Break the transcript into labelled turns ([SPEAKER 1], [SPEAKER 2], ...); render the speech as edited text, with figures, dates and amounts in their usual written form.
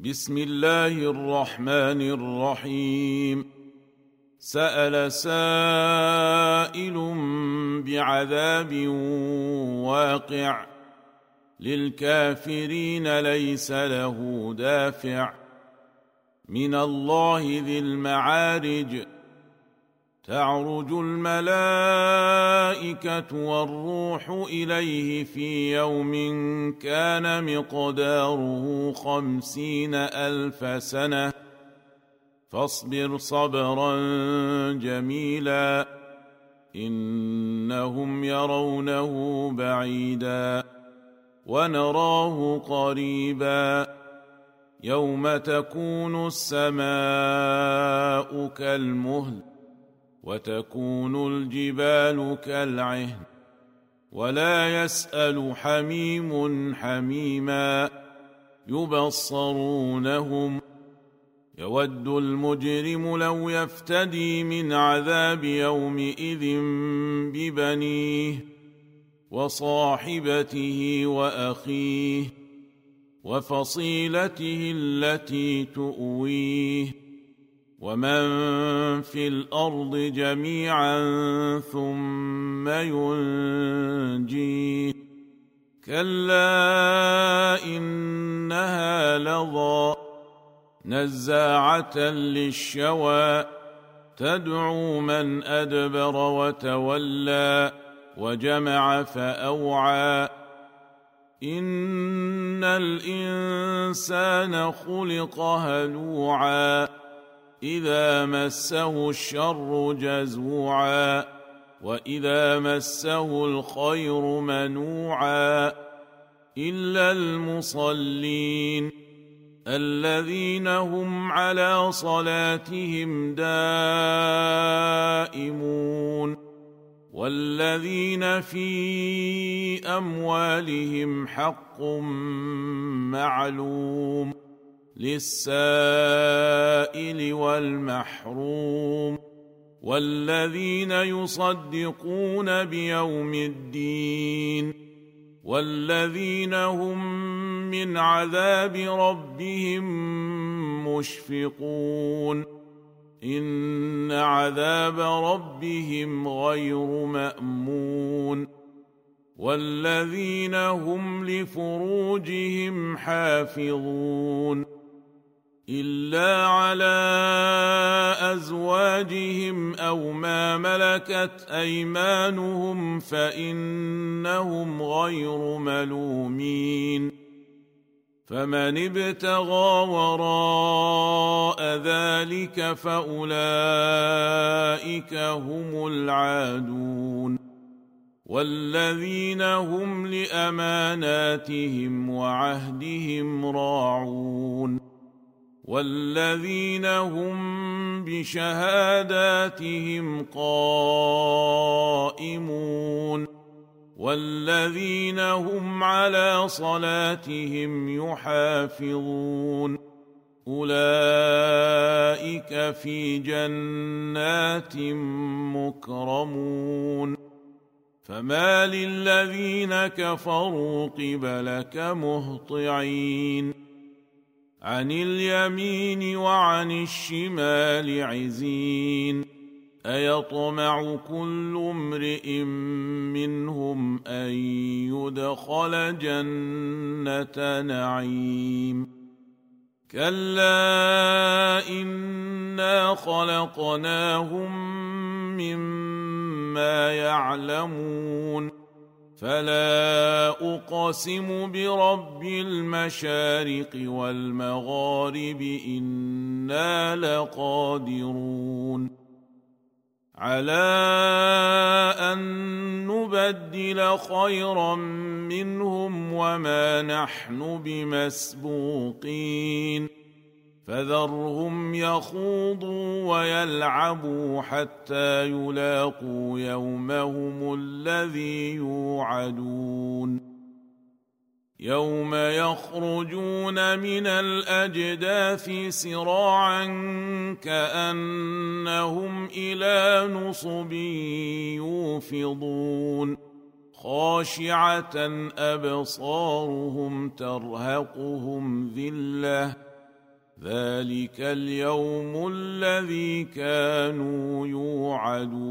[SPEAKER 1] بسم الله الرحمن الرحيم. سأل سائل بعذاب واقع للكافرين ليس له دافع من الله ذي المعارج. تعرج الملائكة والروح إليه في يوم كان مقداره 50,000 سنة فاصبر صبرا جميلا إنهم يرونه بعيدا ونراه قريبا يوم تكون السماء كالمهل وتكون الجبال كالعهن ولا يسأل حميم حميما يبصرونهم يود المجرم لو يفتدي من عذاب يومئذ ببنيه وصاحبته وأخيه وفصيلته التي تؤويه ومن في الأرض جميعا ثم ينجيه كلا إنها لظى نزاعة للشوى تدعو من أدبر وتولى وجمع فأوعى إن الإنسان خلق هلوعا إذا مسه الشر جزوعا وإذا مسه الخير منوعا إلا المصلين الذين هم على صلاتهم دائمون والذين في أموالهم حق معلوم للسائل والمحروم والذين يصدقون بيوم الدين والذين هم من عذاب ربهم مشفقون إن عذاب ربهم غير مأمون والذين هم لفروجهم حافظون إلا على أزواجهم أو ما ملكت أيمانهم فإنهم غير ملومين فمن ابتغى وراء ذلك فأولئك هم العادون والذين هم لأماناتهم وعهدهم راعون والذين هم بشهاداتهم قائمون والذين هم على صلاتهم يحافظون أولئك في جنات مكرمون فما للذين كفروا قبلك مهطعين عن اليمين وعن الشمال عزين أيطمع كل امرئ منهم أن يدخل جنة نعيم كلا إنا خلقناهم مما يعلمون فلا أقسم برب المشارق والمغارب إنا لقادرون على أن نبدل خيرا منهم وما نحن بمسبوقين فذرهم يخوضوا ويلعبوا حتى يلاقوا يومهم الذي يوعدون يوم يخرجون من الأجداث سراعا كأنهم إلى نصب يوفضون خاشعة أبصارهم ترهقهم ذلة ذلك اليوم الذي كانوا يوعدون.